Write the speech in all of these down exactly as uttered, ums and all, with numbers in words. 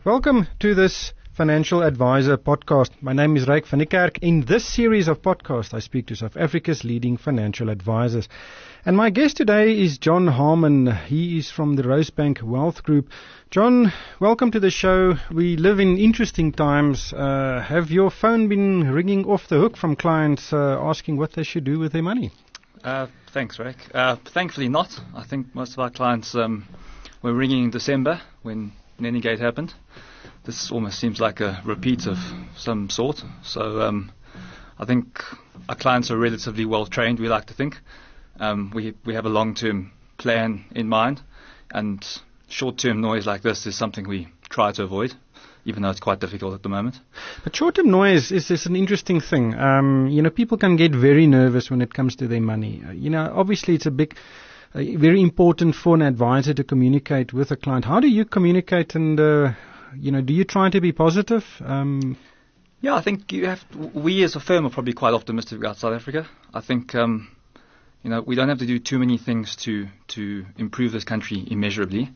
Welcome to this Financial Advisor podcast. My name is Ryk van der Kerk. In this series of podcasts, I speak to South Africa's leading financial advisors. And my guest today is John Harmon. He is from the Rosebank Wealth Group. John, welcome to the show. We live in interesting times. Uh, have your phone been ringing off the hook from clients uh, asking what they should do with their money? Uh, thanks, Ryk. Uh, thankfully not. I think most of our clients um, were ringing in December when Nennygate happened. This almost seems like a repeat of some sort. So um, I think our clients are relatively well trained, we like to think. Um, we we have a long-term plan in mind, and short-term noise like this is something we try to avoid, even though it's quite difficult at the moment. But short-term noise is, is an interesting thing. Um, you know, people can get very nervous when it comes to their money. Uh, you know, obviously it's a big, uh, very important for an advisor to communicate with a client. How do you communicate and, uh, you know, do you try to be positive? Um, yeah, I think you have. To, we as a firm are probably quite optimistic about South Africa. I think, um, you know, we don't have to do too many things to, to improve this country immeasurably.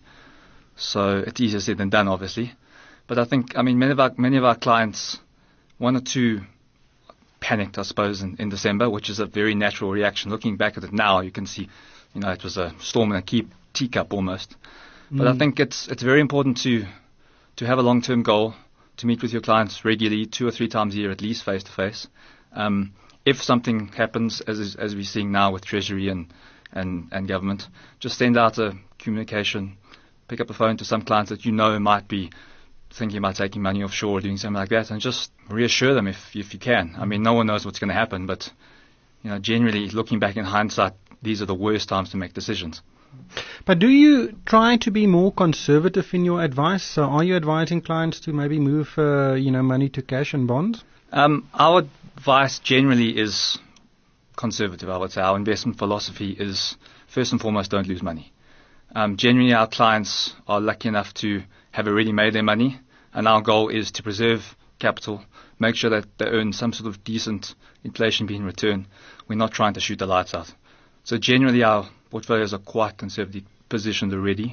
So it's easier said than done, obviously. But I think, I mean, many of our, many of our clients, one or two panicked, I suppose, in, in December, which is a very natural reaction. Looking back at it now, you can see, you know, it was a storm in a key, teacup almost. Mm. But I think it's it's very important to to have a long-term goal, to meet with your clients regularly, two or three times a year at least, face-to-face. Um, if something happens, as is, as we're seeing now with Treasury and, and, and government, just send out a communication, pick up the phone to some clients that you know might be thinking about taking money offshore or doing something like that, and just reassure them if if you can. I mean, no one knows what's going to happen, but you know, generally, looking back in hindsight, these are the worst times to make decisions. But do you try to be more conservative in your advice? So are you advising clients to maybe move, uh, you know, money to cash and bonds? Um, our advice generally is conservative, I would say. Our investment philosophy is, first and foremost, don't lose money. Um, generally, our clients are lucky enough to have already made their money, and our goal is to preserve capital, make sure that they earn some sort of decent inflation being return. We're not trying to shoot the lights out. So generally, our portfolios are quite conservatively positioned already.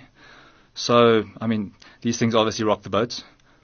So, I mean, these things obviously rock the boat,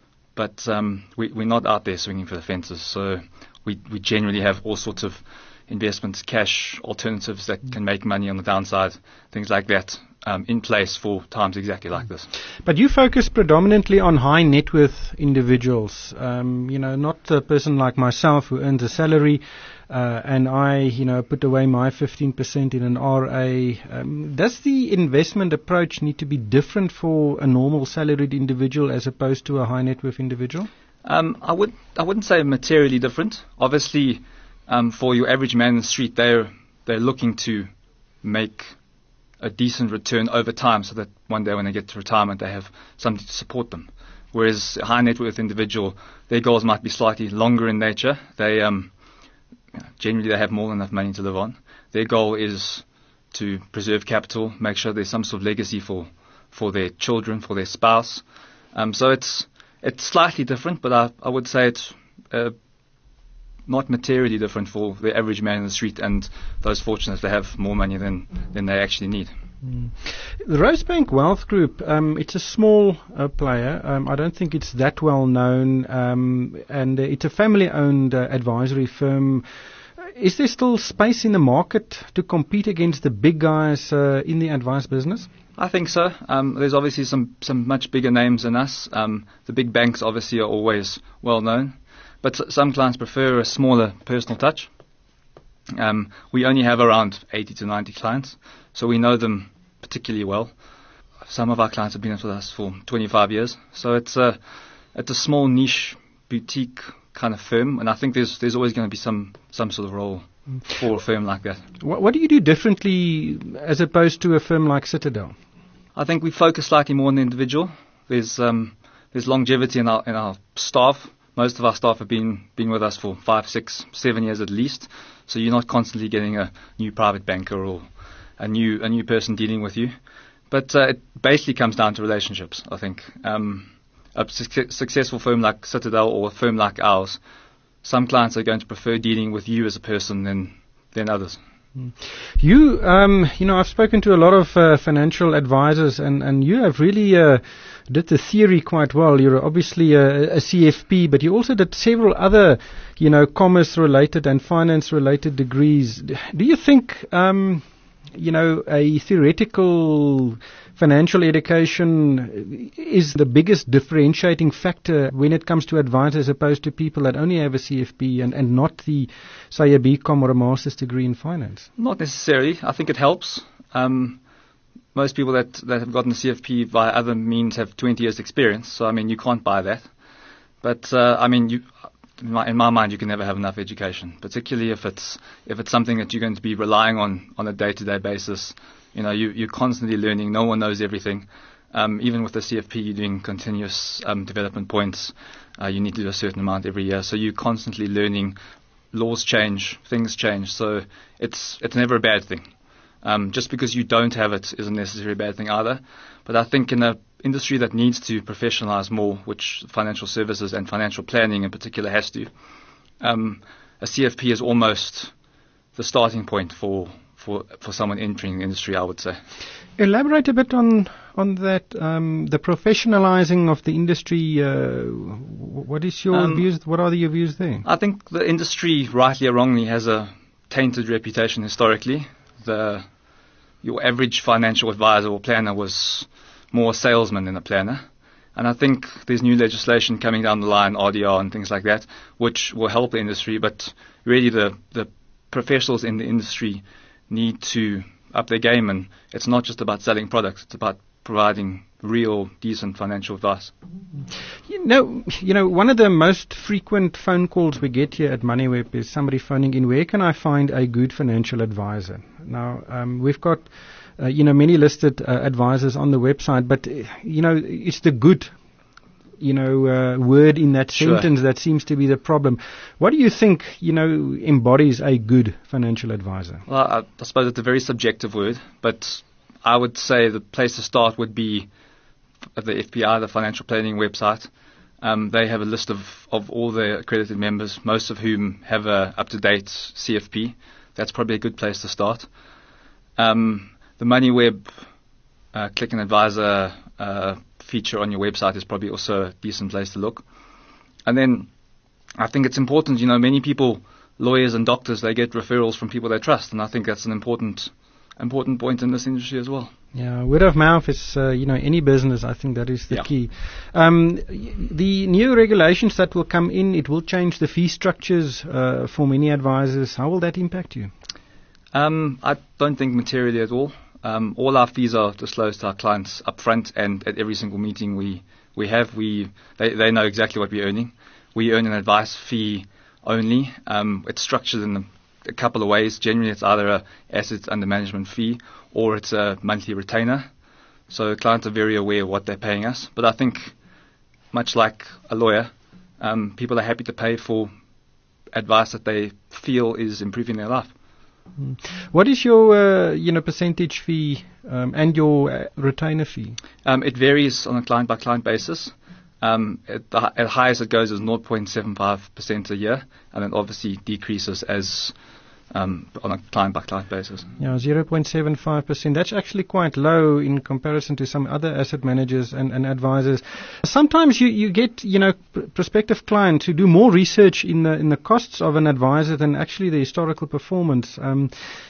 but um, we, we're not out there swinging for the fences. So we, we generally have all sorts of investments, cash alternatives that can make money on the downside, things like that, um, in place for times exactly like this. But you focus predominantly on high net worth individuals, um, you know, not a person like myself who earns a salary uh, and I, you know, put away my fifteen percent in an R A. Um, does the investment approach need to be different for a normal salaried individual as opposed to a high net worth individual? Um, I would I wouldn't say materially different. Obviously, um, for your average man in the street, they're they're looking to make a decent return over time, so that one day when they get to retirement, they have something to support them. Whereas a high net worth individual, their goals might be slightly longer in nature. They um, generally they have more than enough money to live on. Their goal is to preserve capital, make sure there's some sort of legacy for for their children, for their spouse. Um, so it's it's slightly different, but I, I would say it's uh, not materially different for the average man in the street and those fortunate to have more money than, than they actually need. Mm. The Rosebank Wealth Group, um, it's a small uh, player. Um, I don't think it's that well known, um, and uh, it's a family-owned uh, advisory firm. Is there still space in the market to compete against the big guys uh, in the advice business? I think so. Um, there's obviously some, some much bigger names than us. Um, the big banks obviously are always well known. But s- some clients prefer a smaller personal touch. Um, we only have around eighty to ninety clients, so we know them particularly well. Some of our clients have been with us for twenty-five years, so it's a it's a small niche boutique kind of firm, and I think there's there's always going to be some some sort of role for a firm like that. What, what do you do differently as opposed to a firm like Citadel? I think we focus slightly more on the individual. There's um, there's longevity in our in our staff. Most of our staff have been, been with us for five, six, seven years at least. So you're not constantly getting a new private banker or a new a new person dealing with you. But uh, it basically comes down to relationships, I think. Um, a su- successful firm like Citadel or a firm like ours, some clients are going to prefer dealing with you as a person than than others. You, um, you know, I've spoken to a lot of uh, financial advisors, and, and you have really uh, did the theory quite well. You're obviously a, a C F P, but you also did several other, you know, commerce-related and finance-related degrees. Do you think, um, you know, a theoretical financial education is the biggest differentiating factor when it comes to advisors, as opposed to people that only have a C F P and, and not the, say, a B Com or a master's degree in finance? Not necessarily. I think it helps. Um, most people that, that have gotten a C F P via other means have twenty years experience, so I mean, you can't buy that. But uh, I mean, you, in, my, in my mind, you can never have enough education, particularly if it's if it's something that you're going to be relying on on a day-to-day basis. You know, you, you're constantly learning. No one knows everything. Um, even with the C F P, you're doing continuous um, development points. Uh, you need to do a certain amount every year. So you're constantly learning. Laws change, things change. So it's it's never a bad thing. Um, just because you don't have it isn't necessarily a bad thing either. But I think in an industry that needs to professionalize more, which financial services and financial planning in particular has to, um, a C F P is almost the starting point for For, for someone entering the industry, I would say. Elaborate a bit on on that, um, the professionalizing of the industry. Uh, what is your um, views? What are your views there? I think the industry, rightly or wrongly, has a tainted reputation historically. The your average financial advisor or planner was more a salesman than a planner. And I think there's new legislation coming down the line, R D R and things like that, which will help the industry. But really, the the professionals in the industry need to up their game, and it's not just about selling products, it's about providing real, decent financial advice. You know, you know, one of the most frequent phone calls we get here at MoneyWeb is somebody phoning in, where can I find a good financial advisor? Now, um, we've got, uh, you know, many listed uh, advisors on the website, but, uh, you know, it's the good you know, uh, word in that Sure. sentence that seems to be the problem. What do you think, you know, embodies a good financial advisor? Well, I, I suppose it's a very subjective word, but I would say the place to start would be the F P I, the financial planning website. Um, they have a list of, of all their accredited members, most of whom have a up-to-date C F P. That's probably a good place to start. Um, the MoneyWeb uh, Click and Advisor uh, feature on your website is probably also a decent place to look. And then I think it's important, you know, many people, lawyers and doctors, they get referrals from people they trust, and I think that's an important important point in this industry as well. Yeah, word of mouth is, uh, you know, any business, I think that is the Yeah. key. Um, the new regulations that will come in, it will change the fee structures uh, for many advisors. How will that impact you? Um, I don't think materially at all. Um, all our fees are disclosed to our clients up front, and at every single meeting we, we have, we they, they know exactly what we're earning. We earn an advice fee only. Um, it's structured in a, a couple of ways. Generally, it's either a assets under management fee or it's a monthly retainer. So clients are very aware of what they're paying us. But I think, much like a lawyer, um, people are happy to pay for advice that they feel is improving their life. What is your, uh, you know, percentage fee um, and your uh, retainer fee? Um, it varies on a client-by-client basis. Um, at the hi- at highest it goes is zero point seven five percent a year, and then obviously decreases as um, on a client-by-client basis. Yeah, zero point seven five percent. That's actually quite low in comparison to some other asset managers and, and advisors. Sometimes you, you get, you know, pr- prospective clients who do more research in the in the costs of an advisor than actually the historical performance. Um,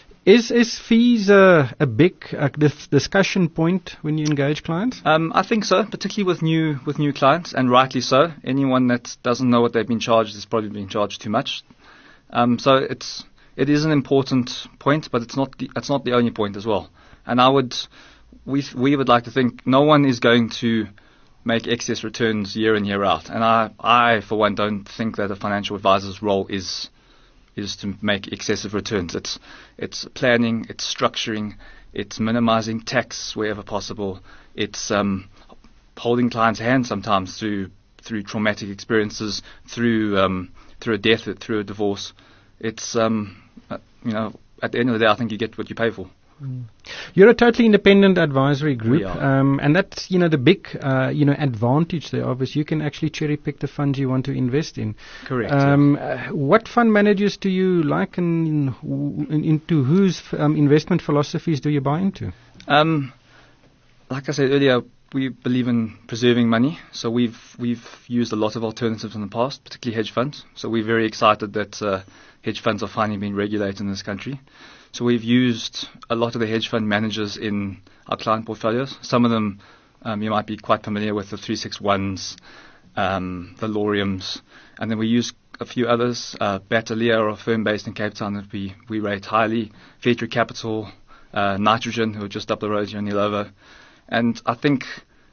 is is fees uh, a big uh, dis- discussion point when you engage clients? Um, I think so, particularly with new with new clients, and rightly so. Anyone that doesn't know what they've been charged is probably being charged too much. Um, so it's It is an important point, but it's not the, it's not the only point as well. And I would, we we would like to think no one is going to make excess returns year in, year out. And I, I for one, don't think that a financial advisor's role is is to make excessive returns. It's it's planning, it's structuring, it's minimizing tax wherever possible. It's um, holding clients' hands sometimes through through traumatic experiences, through um, through a death, through a divorce. It's, um, uh, you know, at the end of the day, I think you get what you pay for. Mm. You're a totally independent advisory group, We are. um, and that's, you know, the big, uh, you know, advantage there of is you can actually cherry pick the funds you want to invest in. Correct. Um, uh, what fund managers do you like, and in, in, into whose um, investment philosophies do you buy into? Um, like I said earlier, we believe in preserving money, so we've we've used a lot of alternatives in the past, particularly hedge funds. So we're very excited that uh, hedge funds are finally being regulated in this country. So we've used a lot of the hedge fund managers in our client portfolios. Some of them um, you might be quite familiar with, the three sixty-ones, um, the Lauriums, and then we use a few others. Uh, Batalia, are a firm based in Cape Town that we, we rate highly. Fairtree Capital, uh, Nitrogen, who are just up the road here in Ilovo. And I think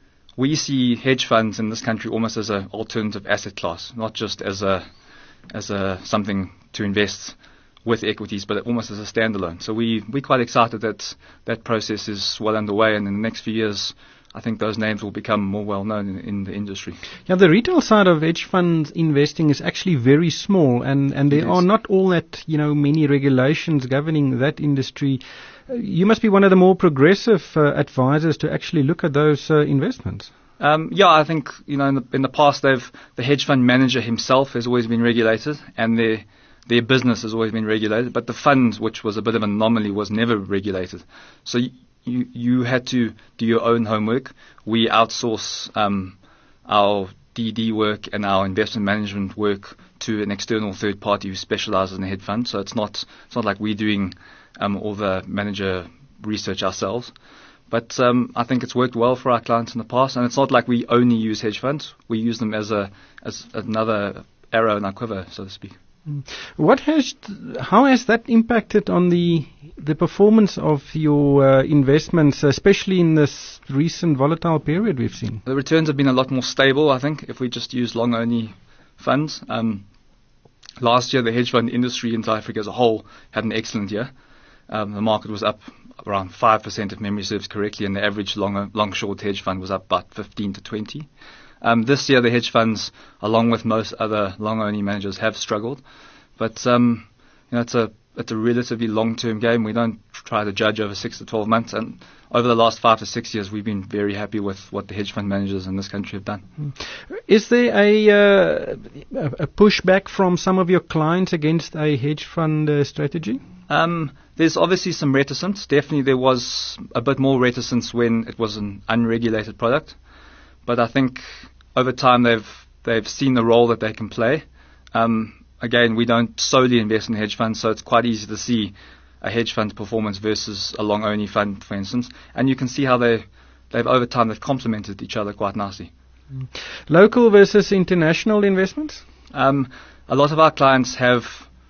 we see hedge funds in this country almost as an alternative asset class, not just as a as a something to invest with equities, but almost as a standalone. So we we're quite excited that that process is well underway, and in the next few years, I think those names will become more well known in, in the industry. Yeah, the retail side of hedge fund investing is actually very small, and, and there are not all that you know many regulations governing that industry. You must be one of the more progressive uh, advisors to actually look at those uh, investments. Um, yeah, I think you know in the, in the past, they've the hedge fund manager himself has always been regulated, and their their business has always been regulated. But the fund, which was a bit of an anomaly, was never regulated. So y- you you had to do your own homework. We outsource um, our D D work and our investment management work to an external third party who specializes in the hedge fund. So it's not it's not like we're doing Um, all the manager research ourselves. But um, I think it's worked well for our clients in the past, and it's not like we only use hedge funds. We use them as a as another arrow in our quiver, so to speak. What has, how has that impacted on the the performance of your uh, investments, especially in this recent volatile period we've seen? The returns have been a lot more stable, I think, if we just use long-only funds. Um, last year, the hedge fund industry in South Africa as a whole had an excellent year. Um, the market was up around five percent if memory serves correctly, and the average long, long-short hedge fund was up about fifteen to twenty. Um, this year, the hedge funds, along with most other long-only managers, have struggled. But um, you know, it's a it's a relatively long-term game. We don't try to judge over six to twelve months. And over the last five to six years, we've been very happy with what the hedge fund managers in this country have done. Is there a, uh, a pushback from some of your clients against a hedge fund uh, strategy? Um, there's obviously some reticence. Definitely there was a bit more reticence when it was an unregulated product. But I think over time they've they've seen the role that they can play. Um, again, we don't solely invest in hedge funds, so it's quite easy to see a hedge fund performance versus a long-only fund, for instance. And you can see how they, they've over time they've complemented each other quite nicely. Mm. Local versus international investments? Um, a lot of our clients have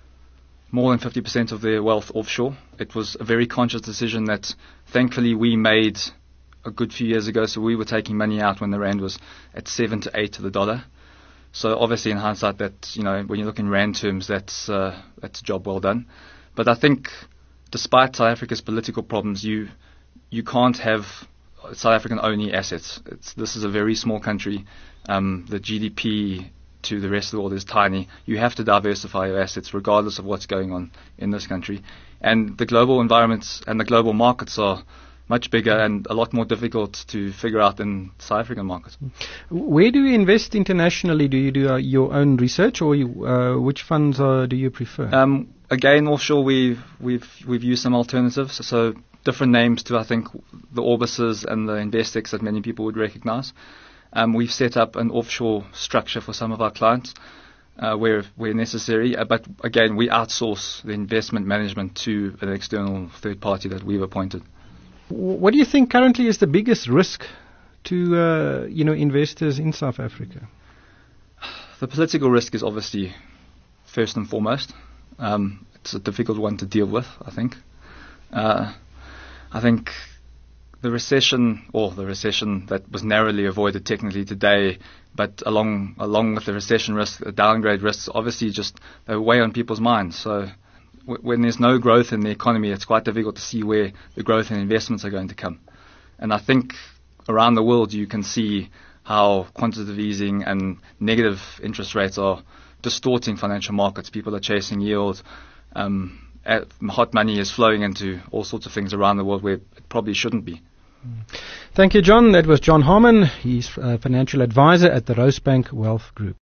more than fifty percent of their wealth offshore. It was a very conscious decision that thankfully we made a good few years ago. So we were taking money out when the rand was at seven to eight to the dollar. So obviously in hindsight, that you know when you look in rand terms, that's uh, that's a job well done. But I think despite South Africa's political problems, you you can't have South African only assets. It's, this is a very small country. Um, the G D P to the rest of the world is tiny. You have to diversify your assets regardless of what's going on in this country. And the global environments and the global markets are much bigger and a lot more difficult to figure out than South African markets. Where do you invest internationally? Do you do uh, your own research, or you, uh, which funds uh, do you prefer? Um, again, offshore we've we've we've used some alternatives. So different names to I think the Orbises and the Investex that many people would recognise. Um, we've set up an offshore structure for some of our clients uh, where where necessary. Uh, but again, we outsource the investment management to an external third party that we've appointed. What do you think currently is the biggest risk to uh, you know investors in South Africa? The political risk is obviously first and foremost. Um, it's a difficult one to deal with, I think. Uh, I think the recession, or the recession that was narrowly avoided technically today, but along along with the recession risk, the downgrade risks, obviously just they weigh on people's minds. So w- when there's no growth in the economy, it's quite difficult to see where the growth in investments are going to come. And I think around the world you can see how quantitative easing and negative interest rates are distorting financial markets. People are chasing yield. Um, hot money is flowing into all sorts of things around the world where it probably shouldn't be. Thank you, John. That was John Harmon. He's a financial advisor at the Rosebank Wealth Group.